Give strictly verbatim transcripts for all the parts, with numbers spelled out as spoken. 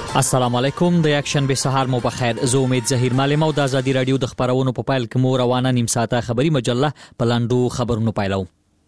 السلام علیکم د یک شنبه سهار مو بخیر. زه امید ظهیر مالم او د ازادي رادیو د خبرونو په پایل کې مو روانه نیم ساعته خبری مجله په لاندو خبرونو پایلو.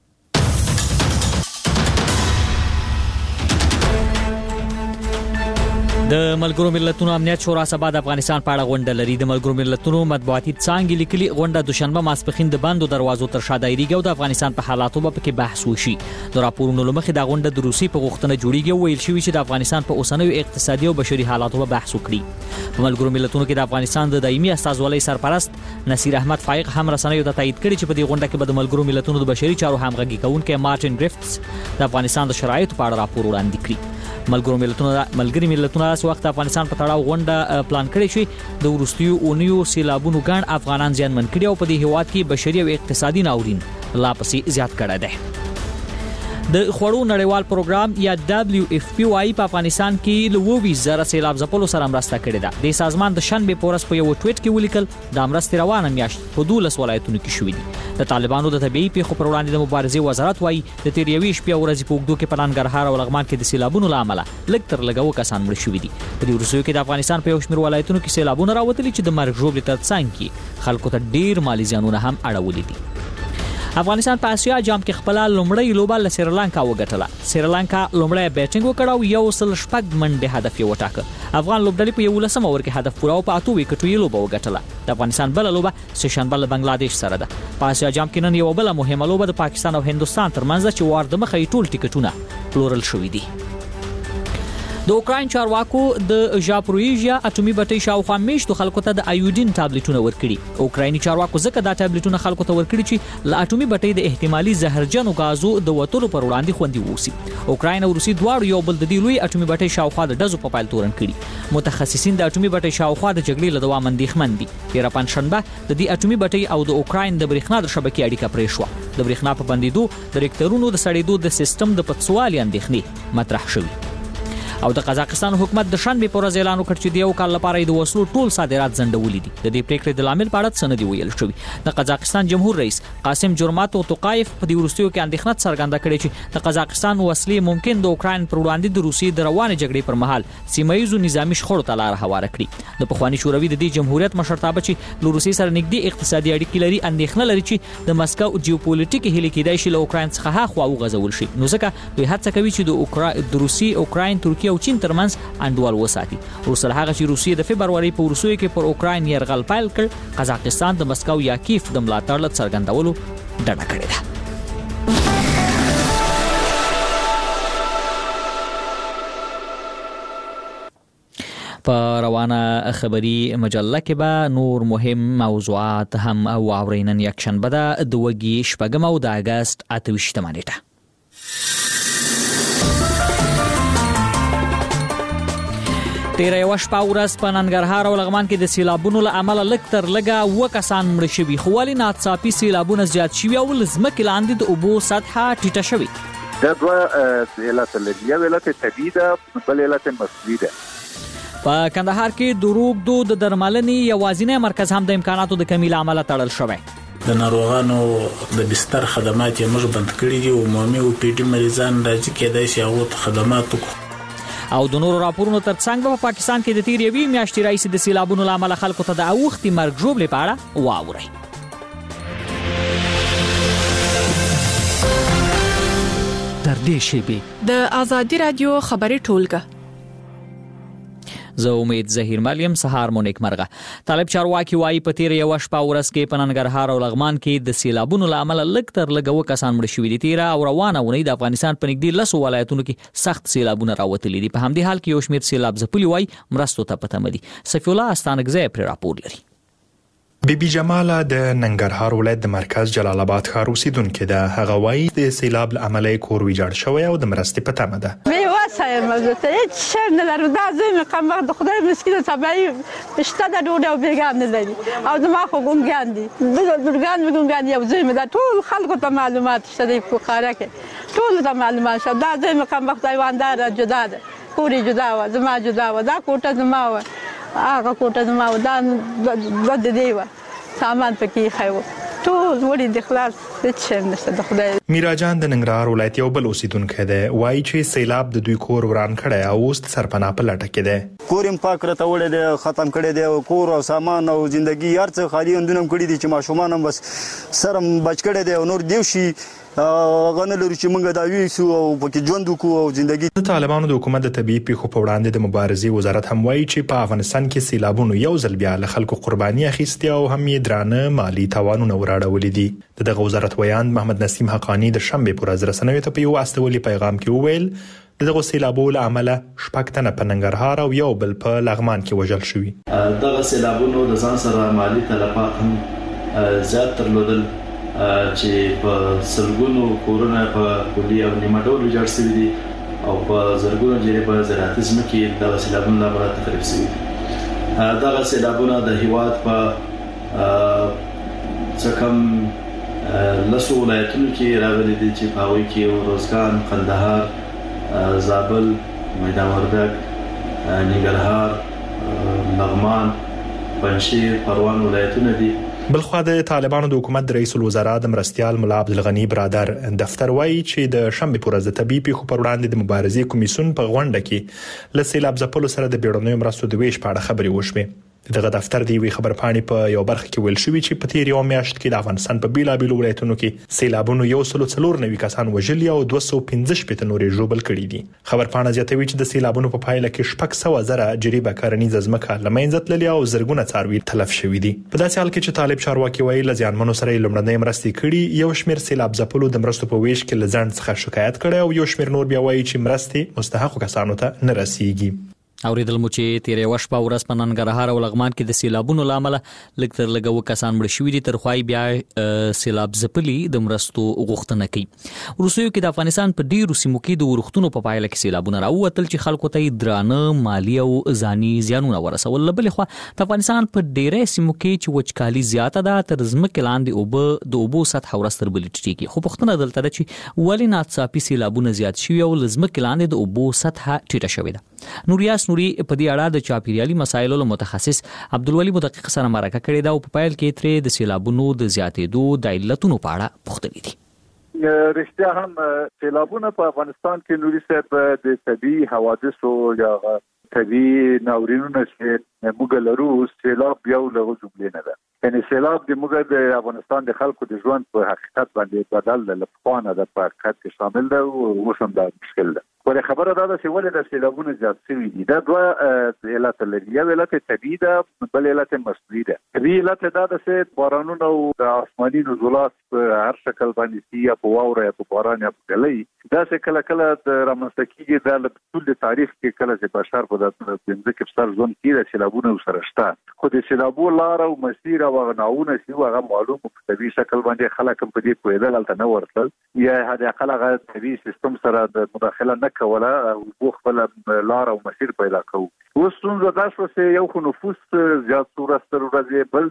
د ملګرو ملتونو امنیت شورا سبا د افغانستان په اړه غونډه لري. د ملګرو ملتونو مطبوعاتي څانګې لیکلي غونډه دوشنبه ماسپښین د بندو دروازو تر شا دایریږي او د افغانستان په حالاتو په کې بحث وشي. د راپورونو لمخې د غونډه د روسي په غوښتنه جوړیږي او ویل شوی چې د افغانستان په اوسنیو اقتصادي او بشري حالاتو په بحث وکړي. په ملګرو ملتونو کې د افغانستان د دایمي استازولۍ سرپرست نصیر احمد فائق هم رسنیو ته تایید کړی چې په دې غونډه کې به د ملګرو ملتونو د بشري چارو همغږي کوونکی مارټین ګریفټس د افغانستان د شرایطو په اړه راپور وړاندې کړی. ملګرو ملتونو ملګری ملتونو اس وخت افغانستان په تړاو غونډه پلان کړی شي د ورستیو اونیو سیلابونو ګڼ افغانان زیانمن کړي او په دې هیواد کې بشري او اقتصادي ناورین لا پسې زیات کړی دی. د خوړو نړیوال پروګرام یا دبليو اف پی وايي په افغانستان کې له ووي زره سیلاب ځپلو سره مرسته کړې ده. د سازمان د شنبه پورس په یو ټویټ کې ولیکل د مرستې روانه میاشت په دولس ولایتونو کې شوې دي. د طالبانو د طبيعي پیښو پر وړاندې د مبارزې وزارت وايي د تیر یوې شپې ورځې په وګړو کې په ننګرهار او لغمان کې د سیلابونو لامل لږ تر لږه کسان مړ شوي دي. په دې ورسوي کې د افغانستان په یو شمېر ولایتونو کې سیلابونه راوتلي چې د مرګ ژوبلې ترڅنګ کې خلکو ته ډیر مالی زیانونه هم اړولي دي. افغانستان په اسیا جام کې خپل لومړی لوبه له سریلانکا وګټله. سریلانکا لومړی بیټینګ وکړ او یو سل شپږ منډه هدف یې وټاکه. افغان لوبډلې په یو لسمه اور کې هدف پوره او په اته وکټو یې لوبه وګټله. د افغانستان بل لوبه سشنبه له بنگلاديش سره ده. په اسیا جام کې نن یو بل مهمه لوبه د پاکستان او هندستان ترمنځ چې وار د مخې ټول ټیکټونه پلورل شوې دي. د اوکراین چارواکو د ژاپرویژیا اټومي بټۍ شاوخوا میشتو خلکو ته د ایودین ټابلیټونه ورکړي. اوکرایني چارواکو ځکه دا ټابلیټونه خلکو ته ورکړي چې له اټومي بټۍ د احتمالي زهرجنو غازو د وټولو پر وړاندې خوندي ووسی. اوکراین او روسي دواړو یو بل د دې لوی اټومي بټۍ شاوخوا د ډزو په پایل تورن کړي. متخصصین د اټومي بټۍ شاوخوا د جګړې له دوام اندېښمن دي. تیر پنځشنبه د دې اټومي بټۍ او د اوکراین د برېښنا د شبکې اړیکه پرې شوه. د برېښنا په بندیدو د ریکټرونو د سړېدو د سیستم د پټسوالي اندېښنې مطرح شوې. او د قزاقستان حکومت د شنبه پر ورځ اعلان وکړ چې د یو کال لپاره د وسلو ټول صادرات ځنډولي دي. د دې پریکړې د لامل په اړه څه نه دی ویل شوی. د قزاقستان جمهور رئیس قاسم جورماتو توقایف په دې ورستیو کې اندېښنه څرګنده کړې چې د قزاقستان وسلې ممکن د اوکراین پر وړاندې د روسیې د روانې جګړې پر مهال سیمایي نظامی شخړو ته لار هواره کړي. د پخوانی شوروي د دې جمهوریت مشرتابه چې له روسیې سره نږدې اقتصادي اړیکې لري اندېښنه لري چې د مسکو جیوپولیټیک هلي کېدای شي له اوکراین څخه هاخوا وغځول شي. نو ځکه دوی هڅه کوي چې د اوکراین د روسي اوکراین ترکیه او چین ترمنځ انډول وساتي. وروسته هغه چې روسیې د فبرवरी په وروسته کې پر اوکراین يرغل پیل کړ، قزاقستان د مسکو یا کیف د ملاتړ له څرګندولو ډډه کړې ده. په روانه خبری مجله کې به نور مهم موضوعات هم واورینن. یک شنبه ده د وګي شپږم او د اگست اته ویشتمه نیټه. تیر یو شپه ورځ په ننګرهار او لغمان کې د سیلابونو له امله لږ تر لږه اوه کسان مړه شوي، خو ولې ناڅاپي سیلابونه زیات شوي او له ځمکې لاندې د اوبو سطحه ټیټه شوې؟ دا دوه علت لري. یو علت طبیعي ده، بل علت مصنوعي ده. په کندهار کې د روغدو د درملنې یوازینی مرکز هم د امکاناتو د کمی له امله تړل شوی. د ناروغانو د بستر خدمات یې موږ بند کړي دي. عمومي او پی ډي مریضان راځي کېدای شي هغو ته خدمات وکړو. او د نورو راپورونو ترڅنګ په پاکستان کې د تیر یوې میاشتې راهیسې د سیلابونو له امله خلکو ته د اوښتې مرګ ژوبلې په اړه واورئ. تر دې شیبې د ازادي رادیو خبري ټولګه. زه امید ظهیر مالم. سهار مو نیک مرغه. طالب چارواکي وايي په تیر یو شپه ورځ کې په ننګرهار او لغمان کې د سیلابونو له امله لږ تر لږه اوه کسان مړه شوي دي. تیر او روانه ونې د افغانستان په نږدې لسو ولایتونو کې سخت سیلابونه راوتلي دي. په همدې حال کې یو شمېر سیلاب ځپلي وايي مرستو ته په تمه دي. صفي الله استانکزی پرې راپور لري. بی بی جماله د ننګرهار ولایت د مرکز جلال آباد ښار اوسیدونکې ده. هغه وایي د سیلاب له امله کور ویجاړ شوی او د مرستې په تمه ده. وسایم زه هیڅ شی نه لرم. دا زوی مې قمبخت د خدای مسکینه سبایي شته د ډوډۍ او بیګان نه لري او زما خو ګونګیان دي. د ګونګیان مې ګونګیان یو زوی مې دا ټول خلکو ته معلومات شته د فقاره کې ټول ته معلومات شته. دا زوی مې قمبخت ایواندار جدا ده، کوري جدا و، زما جدا و، دا کوټه زما و، هغه کوټه زما و، دا د دې و سامان پکې خایو ټول وړي د خلاص هیڅ شی نشته د خدای. میراجان د ننګرهار ولایت یو بل اوسیدونکی دی، وایي چې سیلاب د دوی کور وران کړی او اوس د سرپناه په لټه کې دی. کور یې پاک راته وړی دی، ختم کړی دی، کور او سامان او زندګي هر څه خالي اندونه کړي دي چې ماشومان هم بس سره بچ کړی دی او نور دیو شي هغه نه لري چې موږ دا ویسو او پکې ژوند وکړو او زندګي. د طالبانو د حکومت د طبيعي پیښو په وړاندې د مبارزې وزارت هم وایي چې په افغانستان کې سیلابونو یو ځل بیا له خلکو قرباني اخیستې او هم یې درانه مالی تاوانونه وراړولي دي. دغه وزارت ویاند محمد نسیم حقانی د شنبه پر ورځ رسنیو ته په یو استولي پیغام کې وویل دغه سیلابونو له امله شپږ تنه په ننګرهار او یو بل په لغمان کې وژل شوي. دغه سیلابونو د ځان سره مالی تلفات هم زیات درلودل چې په سلګونو کورونه په کلی او نیمه ډول ویجاړ شوي دي او په زرګونو جریب زراعتي ځمکې د سیلابونو له امله تخریب شوي دي. دغه سیلابونه د هیواد په څه کم لسو ولایتونو کې راغلي دي چې په هغوی کې روزګان، قندهار، زابل، میدان وردګ، ننګرهار، لغمان، پنجشیر، پروان ولایتونه دي. بلخوا د طالبانو د حکومت د رئیس الوزرا د مرستيال ملا عبدالغنی برادر دفتر وایي چې د شنبه پر ورځ د طبيعي پیښو پر وړاندې د مبارزې کمیسیون په غونډه کې ل سیلاب ځپلو سره د بیړنیو مرستو د ویش په اړه خبرې وشوې. دغه دفتر دی وی خبرپاڼې په یو برخه کې ویل شوی چې په تیر یو میاشت کې د افغانستان په بیلابیلو ولایتونو کې سیلابونو یو سل څلور نوي کسان وژلي او دوه سوه پنځه شپږ نورې ژوبل کړي دي. خبرپاڼه زیاتوي چې د سیلابونو په پایله کې شپږ سوه زره جریبه کرنیزه ځمکه له منځه تللې او زرګونه څاروي تلف شوي دي. په داسې حال کې چې طالب چارواکي وایي له زیانمنو سره لومړنۍ مرستې کړي، یو شمېر سیلاب ځپلو د مرستو په ویش کې له ځنډ څخه شکایت کړي او یو شمېر نور بیا وایي چې مرستې مستحقو کسانو ته نه رسیږي. اوریدل مو چې تیرې وش په ورځ په ننګرهار او لغمان کې د سیلابونو لامل لږ تر لږه و کسان مړ شوي دي، تر خوای بیا سیلاب ځپلي د مرستو غوښتنه کوي. روسیو کې د افغانستان په ډیرو سیمو کې د ورښتونو په پایله کې سیلابونه راووتل چې خلکو ته درانه مالی او ځاني زیانونه ورسول. بلې خوا د افغانستان په ډیرې سیمو کې چې وچکالي زیاته ده، تر ځمکې لاندې اوبه د اوبو سطح ورستر بل ټیټیږي. خو پوښتنه دلته ده چې ولې ناڅاپي سیلابونه زیات شوي او ځمکې لاندې د اوبو سطح ټیټه شوې ده. نوریاس نوري په دې اړه د چاپیریالي مسایلو له متخصص عبدالولي مدقق سره مرکه کړې ده او په پیل کې ترې د سیلابونو د زیاتېدو د علتونو په اړه پوښتنې دي. رښتیا هم سیلابونه په افغانستان کې نوري صاحب د طبيعي حوادثو یا طبيعي ناورینونو چې موږ لرو، سیلاب یو له جملې نه ده. یعنی سیلاب د موږ د افغانستان د خلکو د ژوند په حقیقت باندې بدل د لپاره د په حقیقت کې شامل ده او اوس هم دا مشکل ده. ولې خبره دا ده چې ولې د سیلابونو زیات شوي دي؟ دا دوه علت لري. یو علت طبیعي ده، بل علت مصنوعي ده. طبیعي علت دا ده چې بارانونه او د آسماني نزولات په هر شکل باندې یا په واوره یا په باران یا په ګلۍ دا چې کله کله د رامنځته کېږي. دا له ټول تاریخ کې کله چې بشر په د ځمکې په سر ژوند کې د سیلابونو سره شته، خو د سیلابو لار او مسیر او ناونه چې هغه معلوم په طبیعي شکل باندې خلک په دې پوهېدل هلته نه ورتل یا هدا خلک هغه طبیعي سیستم سره د مداخله نه کوله او خپل لار او مسیر پیدا کوو. اوس څنګه دا شو چې یو خو نفوس زیات ورستر ورځي، بل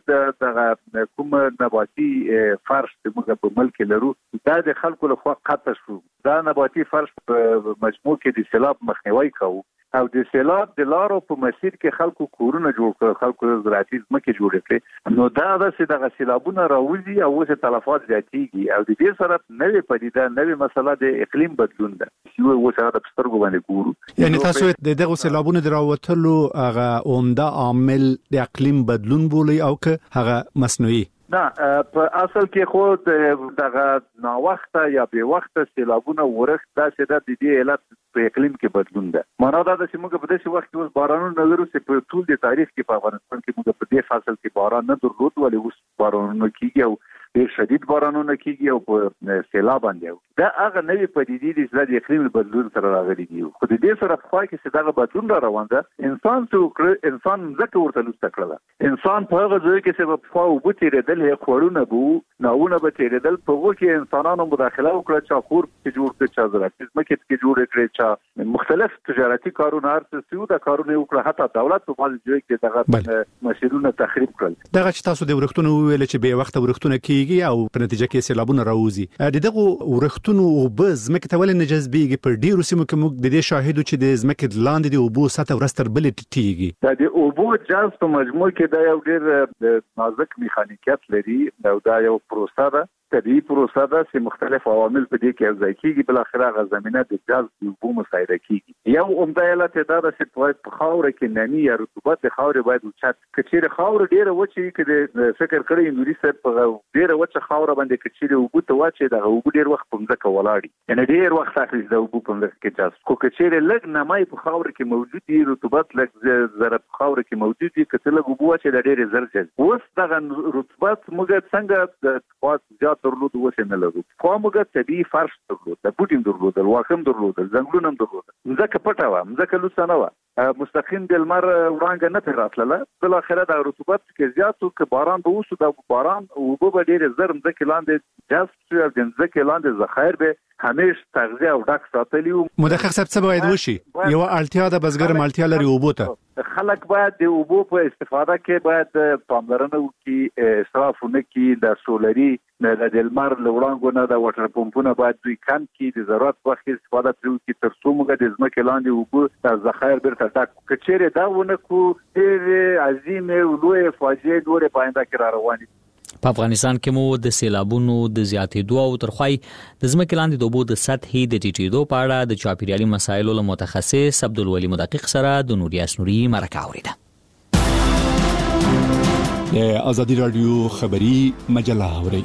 د کوم نباتي فرش چې موږ په ملک لرو دا د خلکو لخوا قطع شو. دا نباتي فرش په مجموع کې د سیلاب مخنیوي کوي او د سیلاب د لارو په مسیر کې خلکو کورونه جوړ کړل، خلکو زراعتي ځمکې جوړې کړې. نو دا د دغه سیلابونه راوځي او اوس تلفات زیاتېږي او د دې سره نوې پدیده نوې مسله د اقلیم بدلون ده چې اوس هغه د سترګو باندې ګورو. یعنی تاسو د دغه سیلابونو دراوتلو هغه عمده عامل د اقلیم بدلون بولی او که هغه مصنوعي؟ نه، په اصل کې خو دغه نا وخته یا به وخته سیلابونه ورښت دا چې د دې علت په اقلیم کې بدلون ده. معنا دا ده چې موږ په داسې وخت کې اوس بارانونه لرو چې په ټول د تاریخ کې په افغانستان کې موږ په دې فصل کې باران نه درلود، ولې اوس بارانونه کیږي او ډېر شدید بارانونه کیږي او په سیلاب باندې. دا هغه نوې پدیدې دي چې د اقلیم بدلون سره راغلي دي. خو د دې سره په کې چې دغه بدلون را روان ده، انسان څو انسان ځکه ورته لسته کړل. انسان په هغه ځای کې چې په خو وبتېدل هي خورونه بو ناونه به تېدل په وګ کې انسانانو مداخله وکړه چې خور کې جوړ کړي چې زراعتي ځمکې کې جوړ کړي چې مختلف تجارتي کارونه هرڅه سیو د کارونه وکړه، حتی دولت په باندې ځای کې دغه مسیرونه تخریب کړل. دغه چې تاسو د ورښتونو ویل چې به وخت ورښتونه کې کیږي او په نتیجه کې سیلابونه راوځي. دغه ورښتونو او بز مکه تول نه جذبيږي په ډیرو سیمو کې موږ د دې شاهدو چې د زمکه لاندې د اوبو سطح ورستر بل ټیټیږي. دا د اوبو جذب په مجموع کې دا یو ډیر نازک میخانیکیت لري او دا یو پروسه ده، طبيعي پروسه ده چې مختلف عوامل په دې کې یوځای کیږي، بل اخر هغه زمينه د جذب د اوبو مساعده کیږي. یو عمده علت دا ده چې په خاور کې نمی یا رطوبت د خاور باید اوچت کچېره خاور ډیره وچی کې فکر کړی نوري سره په ډیره وچه خاور باندې کچېره اوبو ته واچي دا اوبو ډیر وخت په ځکه ولاړی، یعنی ډیر وخت اخلي د اوبو په ځکه کې جذب کو کچېره لګ نمای په خاور کې موجود دي، رطوبت لګ زره په خاور کې موجود دي، کته لګ اوبو واچي دا ډیر زر جذب. اوس دا رطوبت موږ څنګه د خاص زیات درلود وسه نه لرو، خو موږ طبيعي فرش درلود، د بوټین درلود، واخم درلود، زنګلونم درلود، ځکه پټه و ځکه لوسانه و مستقیم د لمر وړانګه نه پیراتله، بل اخره د رطوبت کې زیاتو کې باران به وسو، د باران او به ډیر زر ځکه لاندې جذب شي او ځکه لاندې ذخایر به همیش تغذیه او ډک ساتلی. مدقق صاحب څه باید وشي؟ یو اړتیا د بزګر مالتیا لري اوبو ته. خلک باید د اوبو په استفاده کې باید پاملرنه وکړي، اسراف نه کړي، د سولري د دلمر لوړانګو نه د واټر پمپونو باید دوی کم کړي، د ضرورت وخت استفاده وکړي تر څو موږ د ځمکې لاندې اوبو د ذخایر بیرته ډک کچېره دا ونه کو ډېر عظیمه او لوی فاجعه دوره پاینده کې را روانې. په افغانستان کې مو د سیلابونو د زیاتېدو او ترخوای د ځمکې لاندې د اوبو د سطحې د ټیټېدو په اړه د چاپیریالي مسایلو له متخصص عبدالولي مدقق سره د نوریاس نوري مرکه اوریده. د ازادي رادیو خبری مجله اوري.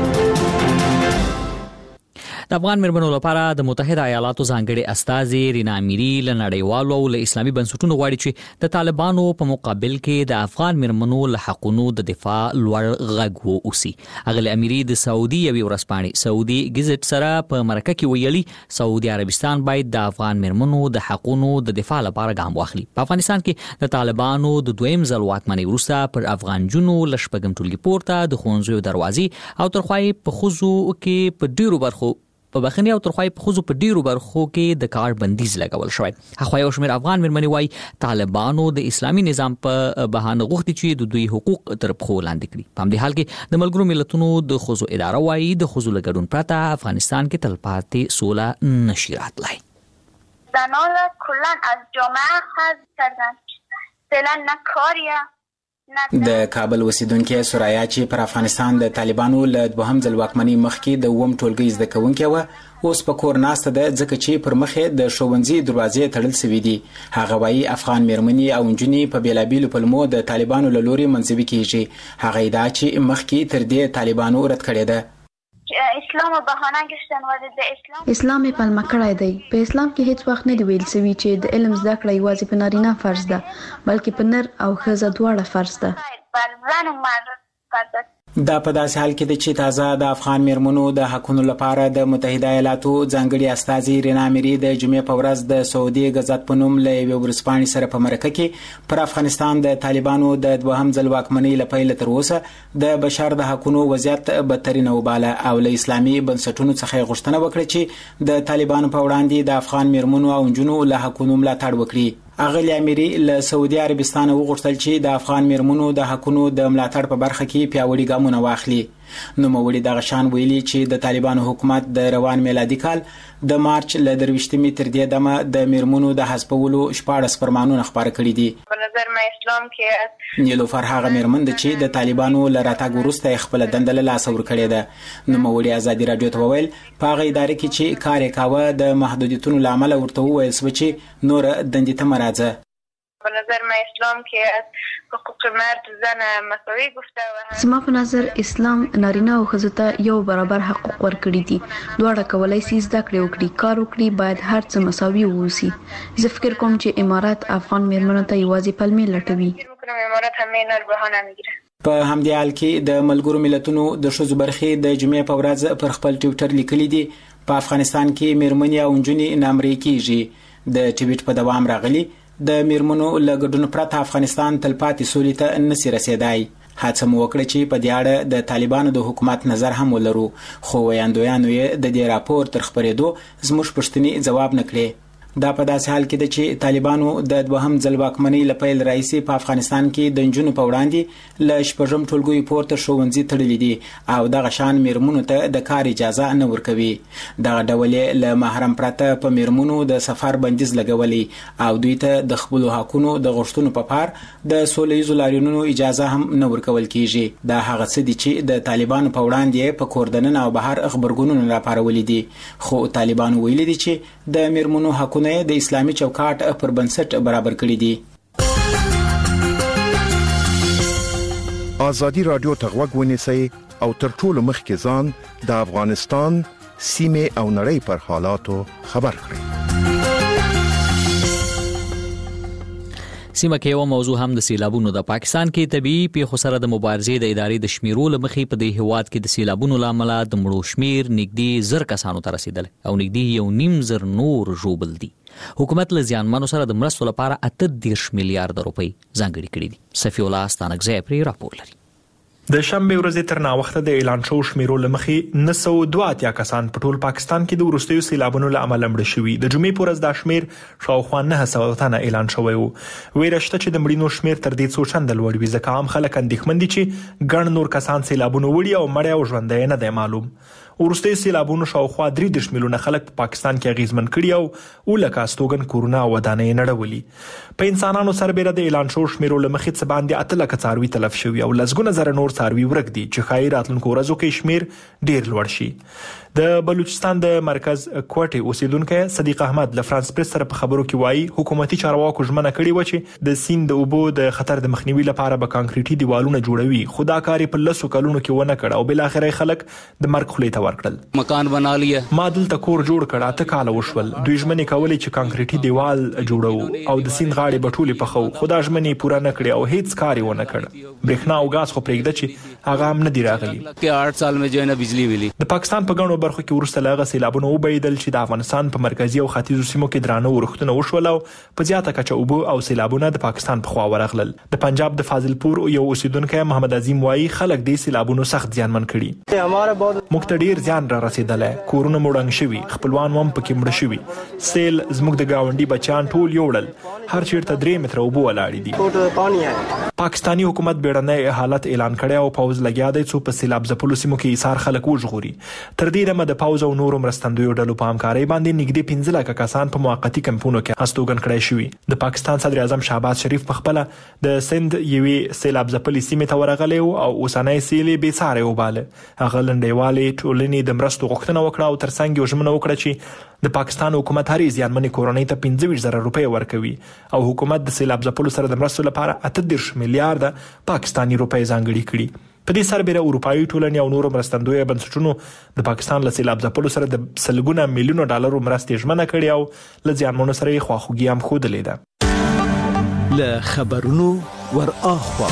د افغان مرمنو لپاره د متحده ایالاتو ځانګړي استازي رینا امیری له نړیوالو او له اسلامي بنسټونو غواړي چې د طالبانو په مقابل کې د افغان مرمنو له حقونو د دفاع لوړ غږ ووسی. اغلی امیری د سعودي یوې ورځپاڼې سعودي گزټ سره په مرکه کې ویلي سعودي عربستان باید د افغان مرمنو د حقونو د دفاع لپاره ګام واخلي. په افغانستان کې د طالبانو د دویم ځل واکمنۍ وروسته پر افغان جنو له شپږم ټولګي پورته د ښوونځیو دروازې او ترخوای په ښځو کې په ډیرو برخو په بخنی او ترخوای په خوځو په ډیرو برخو کې د کار بندیز لګول شوی. اخوای او شمیر افغان مرمنې وای طالبانو د اسلامي نظام په بهانه غوښتي چې د دوی حقوق تر پخو لاندې کړي. په همدې حال کې د ملګرو ملتونو د خوځو اداره وای د خوځو لګډون پرته افغانستان کې تلپاتې سوله نشي راتلای. زنان را کلا از جامعه حذف کردن، فعلا نه کاریه. د کابل اوسیدونکو سرایا چې پر افغانستان د طالبانو له دوهم ځل واکمنۍ مخکې د ووم ټولګي زده کوونکې و اوس په کور ناسته ده ځکه چې پر مخې د ښوونځي دروازې تړل شوې دي. هغه وایي افغان میرمنې او نجونې په بیلابیلو پلمو د طالبانو له لوري منځوي کیږي. هغه ادعا چې مخکې تر دې طالبانو رد کړې ده. اسلام بهانه گشتن و د اسلام اسلام په مکړای دی. په اسلام کې هیڅ وخت نه دی ویل شوی چې د علم زده کړه یوازې په نارینه فرض ده، بلکې په نر او ښځه دواړه فرض ده. دا په داسې حال کې ده چې تازه د افغان میرمنو د حقونو لپاره د متحده ایالاتو ځانګړي استازي رینا امیری د جمعې په ورځ د سعودي غزات په نوم له یوې ورځپاڼې سره په مرکه کې پر افغانستان د طالبانو د دوهم ځل واکمنۍ له پیله تر اوسه د بشر د حقونو وضعیت بدترین وباله او له اسلامي بنسټونو څخه غوښتنه وکړه چې د طالبانو په وړاندې د افغان میرمنو او نجونو له حقونو ملاتړ وکړي. اغلی امیری له سعودي عربستان وغوښتل چې د افغان میرمنو د حقونو د ملاتړ په برخه کې پیاوړي ګامونه واخلي. نو موري دغه شان ویلي چې د طالبانو حکومت د روان میلادي کال د مارچ له درويشتمې تر دې دمه د میرمنو د حسابولو شپاړس فرمانونه خبره کړې دي. په نظر ما اسلام کې نیلوفر هغه میرمن ده چې د طالبانو له راتګ وروسته خپل دنده له لاس ور کړې ده. نو موري ازادي رادیو ته وویل په هغه ادارې کې چې کار یې کاوه د محدودیتونو لامل ورته وویل سو چې نور دندې ته مرزه. په نظر ما اسلام کې حقوق مرد زن مساوي گفته و زما په نظر اسلام نارینه او ښځو ته یو برابر حقوق ورکړي دي. دواړه کولای شي زده کړې وکړي، کار وکړي، باید هر څه مساوي ووسی. زه فکر کوم چې امارات افغان میرمنو ته یوازې پلمې لټوي. امارات هم نه بهانه میگیره. په همدې حال کې د ملګرو ملتونو د ښځو برخې د جمعې په ورځ پر خپل ټویټر لیکلي دي په افغانستان کې میرمنې او نجونې نامرې کیږي. د ټویټ په دوام راغلي د میرمنو له ګډون پرته افغانستان تلپاتې سولې ته نشي رسیدای. هڅه مو وکړه چې په دې اړه د طالبانو د حکومت نظر هم ولرو، خو ویاندویانو یې د دې راپور تر خبرېدو زموږ پوښتنې ځواب نه کړې. دا په داسې حال کې ده چې طالبانو د دوهم ځل واکمنۍ له پیل راهیسې په افغانستان کې د نجونو په وړاندې له شپږم ټولګي پورته ښوونځي تړلي دي او دغه شان میرمنو ته د کار اجازه نه ورکوي. دغه ډول له محرم پرته په میرمنو د سفر بندیز لګولي او دوی ته د خپل حقونو د غوښتنو په پار د سولهییزو لاریونونو اجازه هم نه ورکول کیږي. دا هغه څه دي چې د طالبانو په وړاندې په کوردنن او بهر خبرګونونو راپارولې دي، خو طالبانو ویلي دي چې د میرمنو حقونه د اسلامي چوکاټ پر بنسټ برابر کړی دي. ازادي رادیو ته غوږ ونیسئ او تر ټولو مخکې ځان د افغانستان سیمه او نړۍ پر حالاتو خبر کړئ. سیمه کې یو موضوع هم د سیلابونو د پاکستان کې طبيعي پیښو سره د مبارزې د ادارې د شمیرو لمخې په دې هواد کې د سیلابونو لامل د مړو شمیر نږدې زر کسانو ته رسیدل او نږدې یو نیم زر نور ژوبل دي. حکومت له زیانمنو سره د مرستو لپاره اته دېرش میلیارډ روپۍ ځانګړي کړي دي. صفی الله ستانکزی پرې راپور لري. د شنبه ورځې تر ناوخته د اعلان شو شمیرو لمخې نه سوه دوه اتیا کسان په ټول پاکستان کې د وروستیو سیلابونو له امله مړه شوي. د جمعې په ورځ دا شمیر شاوخوا نه سوه تنه اعلان شوی و. ویره شته چې د مړینو شمیر تر دې څو چنده لوړ وي، ځکه عام خلک اندېښمن دي چې ګڼ نور کسان سیلابونو وړي او مړه او ژوندی نه دی معلوم. ورستي سیلابونو شاوخوا درې دېرش میلیونه خلک په پاکستان کې اغیزمن کړي او ولکه استوګن کورونه او ودانۍ نړولي. په انسانانو سربېره د اعلان شو شمیرو لمخې څه باندې اته لکه څاروي تلف شوي او لسګونه زره نور څاروي ورک دي چې ښایي راتلونکو ورځو کې شمیر ډیر لوړ شي. د بلوچستان د مرکز کوټې اوسیدونکو صدیق احمد له فرانس پریس سره په خبرو کې وایي حکومتي چارواکو ژمنه کړې و چې د سیند د اوبو د خطر د مخنیوي لپاره به کانکریټي دیوالونه جوړوي، خو دا کار په لسو کلونو کې ونه کړ او بل اخر خلک د مرګ خولې ته ورکړل. مکان بنا لیا ما دلته کور جوړ کړ، اته کال وشول. دوی ژمنې کولې چې کانکریټي دیوال جوړو او د سیند غاړې بټولې پخو، خو دا ژمنې پوره نه کړې او هیڅ کار یې ونه کړ. برېښنا او غاز خو پرېږده چې هغه هم نه دی راغلی. کې آठ سال میں جو ہے نا بجلی ویلی. د پاکستان په غنو برخو کې ورسته لاغه سیلابونه وبیدل چې د افغانستان په مرکزی او ختیځو سیمو کې درانه ورښتونه وشول او په زیاته کچه اوبو او سیلابونه د پاکستان په خوا ورغلل. د پنجاب د فاضلپور یو اوسیدونکو محمد عظیم وایي خلک د سیلابونو سخت زیانمن کړي. موږ ته ډیر زیان را رسیدلی، کورونه مړنګ شوي، خپلوان هم پکې مړه شوي. سیل زموږ د گاونډي بچیان ټول یوړل، هر چیرته درې متره اوبو ولاړې دي. پاکستانی حکومت بیړنی حالت اعلان کړی او پوز لګیا دی څو په سیلاب ځپلو سیمو کې ایثار خلک وژغوري. تر دې دمه د پوز او نورو مرستندویو ډلو په همکارۍ باندې نږدې پنځه لکه کسان په موقتي کمپونو کې هستوګن کړای شوي. د پاکستان صدر اعظم شهباز شریف په خپل د سند یوې سیلاب ځپلې سیمې ته ورغلی او اوسنۍ سیلې بې ساري وباله. هغه لنډیوالې ټولنې د مرستو غوښتنه وکړه او ترڅنګ یې ژمنه وکړه چې د پاکستان حکومت هرې زیانمنې کورنۍ ته پنځه ویشت زره روپۍ ورکوي او حکومت د سیلاب ځپلو سره د مرستو لپاره اته دېرش میلیارډه پاکستاني روپۍ ځانګړي کړي. په دې سربېره اروپایي ټولنې او نورو مرستندویه بنسټونو د پاکستان له سیلاب ځپلو سره د سلګونه میلیونو ډالرو مرستې ژمنه کړې او له زیانمنو سره یې خواخوږي هم ښودلې ده. له خبرونو ور اخوا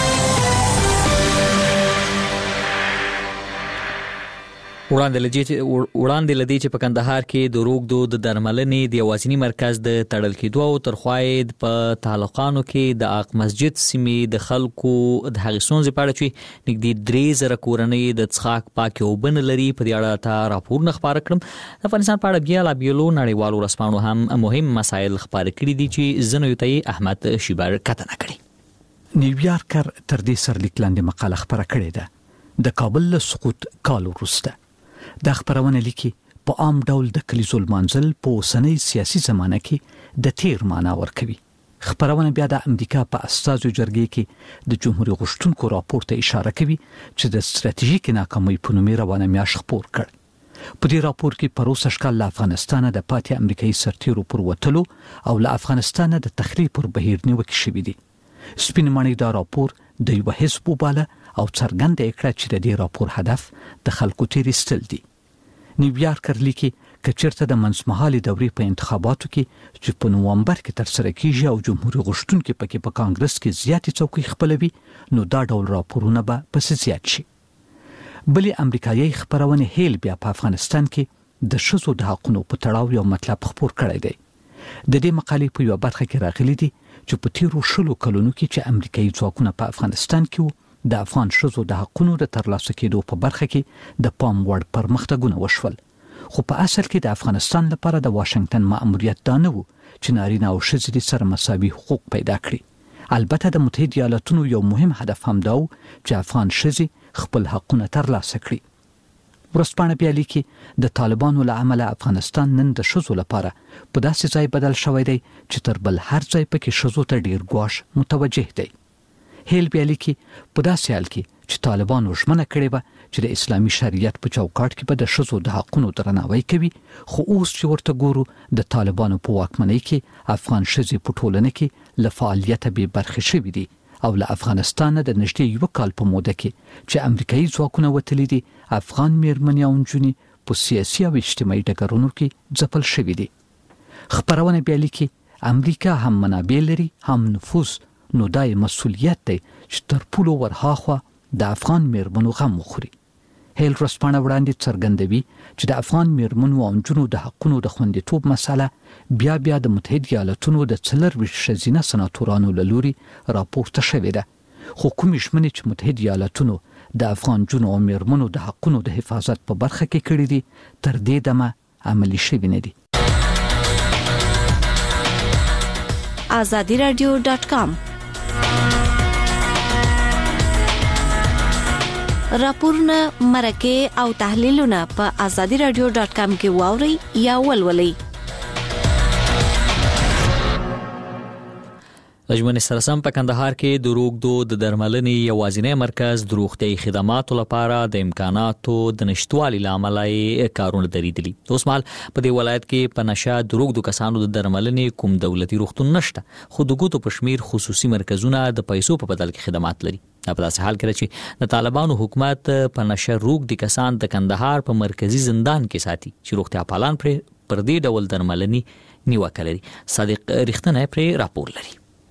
وړاندې لدې چې په کندهار کې د روغدو د درملنې د یوازینی مرکز د تړل کېدو او ترخوای په تعلقانو کې د اق مسجد سیمې د خلکو د هغې ستونزې په اړه چې نږدې درې زره کورنۍ د څښاک پاکې اوبه نه لري په دې اړه ته راپورونه خپاره کړم. د افغانستان په اړه بیا لا بیلو نړیوالو رسنیو هم مهم مسایل خپاره کړي دي چې ځینو ته احمد شیبر کتنه کړي. نیویارکر تر دې سرلیک لاندې مقاله خپاره کړې ده. د کابل له سقوط کال وروسته دا خبرونه لیکي په عام ډول د کلیزو لمانځل په اوسنۍ سیاسي زمانه کې د تیر معنا ورکوي. خبرونه بیا د امریکا په استازو جرګې کې د جمهوریت غوښتونکو راپور ته اشاره کوي چې د ستراتیژیک ناکامۍ په نوم روانه میاشت خبر کړ. په دې راپور کې پروسه شکل له افغانستان د پاتې امریکایي سرتیرو پر وټلو او له افغانستان د تخریب پر بهیر نیوکه شوې دي. سپین ماڼۍ دا راپور د یو حزب وباله او څرګنده کړه چې د دې راپور هدف د خلکو تیرستل دي. نیویارکر لیکي کچرته د منځمهالې دورې په انتخاباتو کې چې په نوامبر کې ترسره کیږي او جمهوریت غوښتونکي پکې په کانګرس کې زیاتې څوکۍ خپلوي نو دا ډول راپورونه به پس زیات شي. بلې امریکایي خبرونه هیل بیا په افغانستان کې د ښځو د حقوقو په تړاو یو مطلب خبر کړی دی. د دې مقالې په یو برخه کې راغلي دي چې په تیرو شلو کلونو کې چې امریکایي ځواکونه په افغانستان کې د افغان ښځو د حقوقو د ترلاسه کېدو په برخه کې د پام وړ پرمختګونه وشول، خو په اصل کې د افغانستان لپاره د واشنگټن مأموریت دا نه و چې نارینه او ښځې سره مساوي حقوق پیدا کړي. البته د متحده ایالاتونو یو مهم هدف هم دا و چې افغان ښځې خپل حقونه ترلاسه کړي. ورځپاڼه بیا لیکي د طالبانو له امله افغانستان نن د ښځو لپاره په داسې ځای بدل شوی دی چې تر بل هر ځای پکې ښځو ته ډیر ګواښ متوجه دی. هیل بیا لیکي په داسې حال کې چې طالبانو ژمنه کړې وه چې د اسلامي شریعت په چوکاټ کې به د ښځو د حقونو درناوی کوي، خو اوس چې ورته ګورو د طالبانو په واکمنۍ کې افغان ښځې په ټولنه کې له فعالیته بې برخې شوي دي او له افغانستانه د نږدې یو کال په موده کې چې امریکایي ځواکونه وتلي دي افغان میرمنې او نجونې په سیاسي او اجتماعي ډګرونو کې ځپل شوي دي. خبرونه بیا لیکي امریکا هم منابع لري هم نفوذ، نو دا مسؤلیت دی چې تر پولو ورهاخوا د افغان میرمنو غم وخوري. هیل ورځپاڼه وړاندې څرګندوي چې د افغان میرمنو او نجونو د حقونو د خوندیتوب مسله بیا بیا د متحده ایالاتونو د څلرویشت ښځینه سناتورانو له لوري راپورته شوې ده، خو کومې ژمنې چې متحده ایالاتونو د افغان نجونو او میرمنو د حقونو د حفاظت په برخه کې کړې دي تر دې دمه عملي شوې نه دي. آزادی رادیو ډاټ کام راپورونه، مرکې او تحلیلونه په آزادی رادیو ډاټ کام کې واورئ یا ولولئ. لجمن سرسم په کندهار کې د روغدو د درملنې یوازینی مرکز د روغتیايي خدماتو لپاره د امکاناتو د نشټوالي لامل یې کارونه دریدلي. اوس مهال په دې ولایت کې په نشه د روغدو کسانو د درملنې کوم دولتي روغتون نشته، خو د ګوتو په شمیر خصوصي مرکزونه د پیسو په بدل کې خدمات لري. په داسې حال کې چې د طالبانو حکومت په نشه روغدي کسان د کندهار په مرکزی زندان کې ساتي چې روغتیا پالان پر پر دې ډول درملنې نیوکه لري. صادق رښتنه پر راپور لري.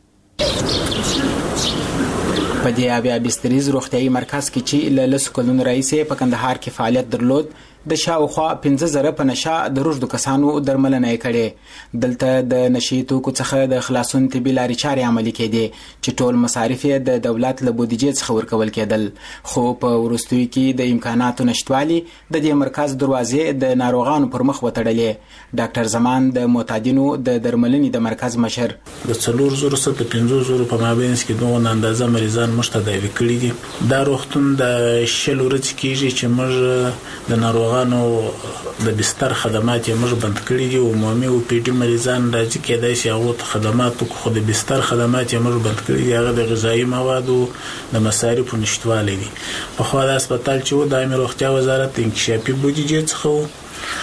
په دې اویا بستریز روغتیايي مرکز کې چې له لسو کلونو راهیسې په کندهار کې فعالیت درلود، د شاوخوا پنځه زره په نشه د روږدو کسانو درملنه یې کړې. دلته د نشي توکو څخه د خلاصون طبي لارې چارې عملي کېدې چې ټول مصارف یې د دولت له بودیجې څخه ورکول کېدل، خو په وروستیو کې د امکاناتو نشتوالي د دې مرکز دروازې د ناروغانو پر مخ وتړلې. ډاکټر زمان د معتادینو د درملنې د مرکز مشر د څلور زره څخه پنځه زره په مابینځ کې دوه اندازه مریضان مشتداوي کړي دي. دا روغتون د شل ورځې کېږي چې موږ د ناروغانو نو د بستر خدمات یې موږ بند کړي دي. عمومي او پی ډي مریضان راځي کېدای شي هغه خدمات خو د بستر خدمات یې موږ بند کړي دي، هغه د غذایی موادو د مصارفو نشټوالی دي. په خو د هسپتال چې و د عامه روغتیا وزارت انکشافي بودیجې څخه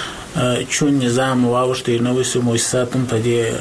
چون نظام واوښتي نو وسو مؤسسات په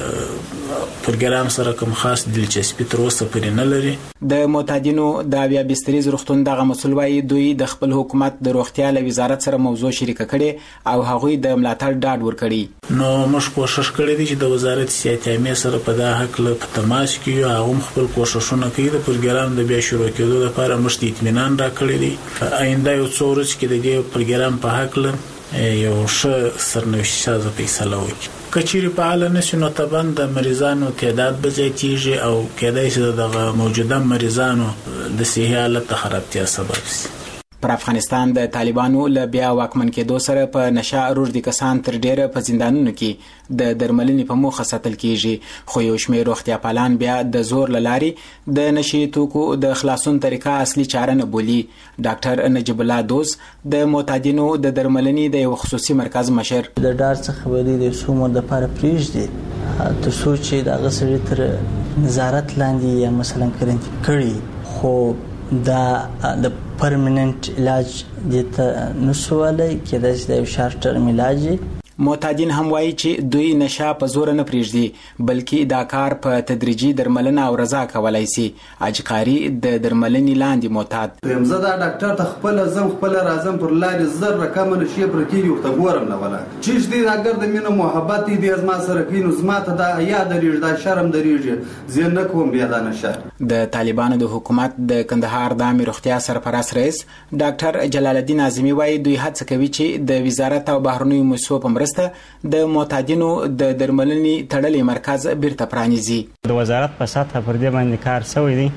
دې پروګرام سره کوم خاص دلچسپي تر اوسه پرې نه لري. د معتادینو د اویا بستریز روغتون دغه مسول وايي دوی د خپل حکومت د روغتیا له وزارت سره موضوع شریک کړي او هغوی د ملاتړ ډاډ ورکړي. نو موږ کوشش کړی دی چې د وزارت سیاستي سره په دغه حق له تماس کې هغه خپل کوششونه کوي د پروګرام د بیا شروع کېدو لپاره موږ ته اطمینان راکړی دی. آینده یو څو ورځې کې د دې پروګرام په حق له یو ښه سرنوشت سازه فیصله وکړي. کچېرې فعال نشي نو طبعا د مریضانو تعداد به زیاتېږي او کېدای شي دغه موجوده مریضانو د صحي حالت خرابتیا سبب شي. پر افغانستان د طالبانو له بیا واکمن کېدو سره په نشه روږدي کسان تر ډیره په زندانونو کې د درملنې په موخه ساتل کیږي، خو یو شمېر روغتیا پالان بیا د زور له لارې د نشي توکو د خلاصون طریقه اصلي چاره نه بولي. ډاکټر نجیب الله دوز د معتادینو د درملنې د یو خصوصي مرکز مشر د ډار څخه ودی د سومر د لپاره پریږدي تر څو چې د غسړي تر نظارت لاندې یا مثلا کرنټ کړي، خو دا د پرمننت علاج دته نسواله کېدای شي د شارټ ټرم علاج. معتادین هم وایي چې دوی نشه په زور نه پریږدي بلکې دا کار په تدریجي درملنه او رضا کولای شي. اجقاری د درملنې لاندې معتاد هم زه دا ډاکټر ته خپل زم خپل راځم پر لارې زر رقم نشي پرتی یو ته ګورم نه ولا چې دې اگر د مینه محبت دې از ما سره کینو زما ته دا یا درېږي دا شرم درېږي زه نه کوم بیا دا نشه. د طالبانو د حکومت د کندهار د عامه روغتیا سرپرست رئیس ډاکټر جلال الدین اعظمي وایي دوی هڅه کوي چې د وزارت او بهرنیو مؤسسو په د معتادینو د درملنې تړلې مرکز بیرته پرانیزي. د وزارت په سطح پر دې باندې کار شوی دی.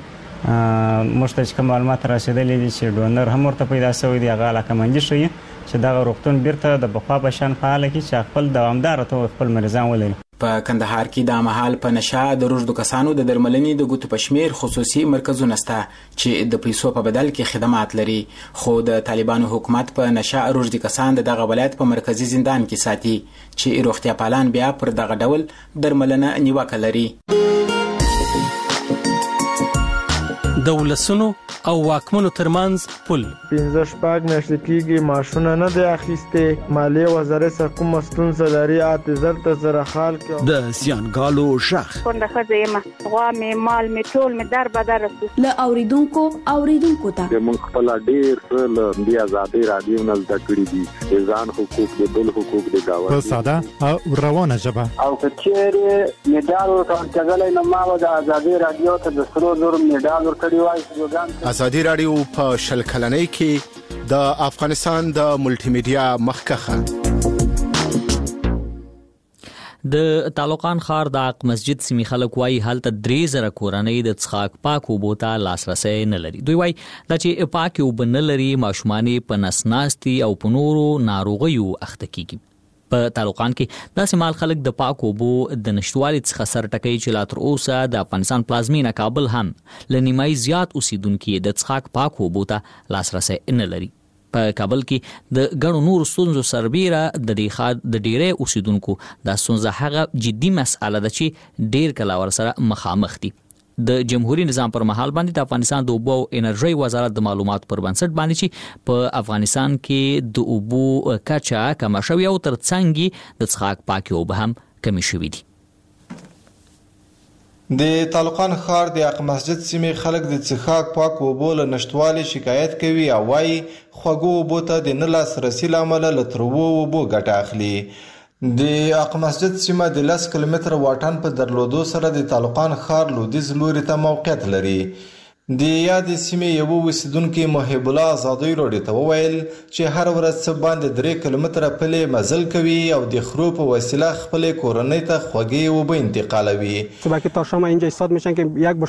موږ ته کوم معلومات رسیدلي دي چې ډونر هم ورته پیدا شوی دی، هغه علاقمندي شوی چې دغه روغتون بیرته د بخوا په شان فعال کړي چې خپل دوامدار ته خپل مریضان ولري. په کندهار کې د مهال په نشه د روږدو کسانو د درملنې د ګوتو په شمیر خصوصي مرکزونه شته چې د پیسو په بدل کې خدمات لري، خو د طالبانو حکومت په نشه روږدي کسان د دغه ولایت په مرکزی زندان کې ساتي چې روغتیا پالان بیا پر دغه ډول درملنه نیوکه لري. د ولسونو او واکمنو ترمنځ پل پنځه شپږ میاشتې کېږي معاشونه نه دی اخیستې، مالیې وزارت سره کومه ستونزه لري، اته زر ته زره خال کې د زیانګالو غږ کونډه ښځه یم، غوا مې مال مې ټول مې در بدر رسو له اوریدونکو اوریدونکو ته موږ خپل ډېر څه له دې ازادي رادیو نه زده کړي دي، ځان حقوق د بل حقوق د گاوند په ساده او روانه ژبه. او کچېره میډال ورکړل نو ما د ازادي رادیو ته د سرو زر میډال ورکړی. ازادي رادیو په شل کلنۍ کې د افغانستان د ملټي میډیا مخکخه. د تعلقان ښار د اق مسجد سیمې خلک وایي هلته درې زره کورنۍ د څښاک پاک اوبو ته لاسرسی نه لري. دوی وایي دا چې پاک اوبه نه لري ماشومان په نسناستي او په نورو ناروغیو اخته کیږي. په تعلقان کې داسې مال خلک د پاک اوبو د نشټوالي څخه سر ټکوي چې لا تر اوسه د افغانستان پلازمینه کابل هم له نیمایي زیات اوسیدونکي د څښاک پاک اوبو ته لاسرسی نه لري. په کابل کې د ګڼو نورو ستونزو سربیره د دې ښار د ډیری اوسیدونکو دا ستونزه هغه جدي مسأله ده چې ډیر کله ورسره مخامخ دي. د جمهوریت نظام پر مهال باندې د افغانستان د اوبو او انرژي وزارت د معلوماتو پر بنسټ باندې چې په افغانستان کې د اوبو کچه کم شوی او ترڅنګ د څښاک پاکي اوبه هم کمی شوی دي. د تعلقان ښار د اق مسجد سیمې خلک د څښاک پاک اوبو له نشټوالي شکایت کوي او وايي خوږو اوبو ته د نه لاسرسي له امله له تروو اوبو ګټه اخلي. د اق مسجد سیمه د لس کیلومتر واټن په درلودو سره د تعلقان ښار لویدیځ لوري ته موقعیت لري. د یادې سیمې یو اوسیدونکي محب الله آزادۍ راډیو ته وویل چې هر ورځ څه باندې درې کیلومتره پلې مزل کوي او د خرو په وسیله خپلې کورنۍ ته خوږې اوبه انتقالوي. صبح که تا شام اینجا ایستاد میشن که یک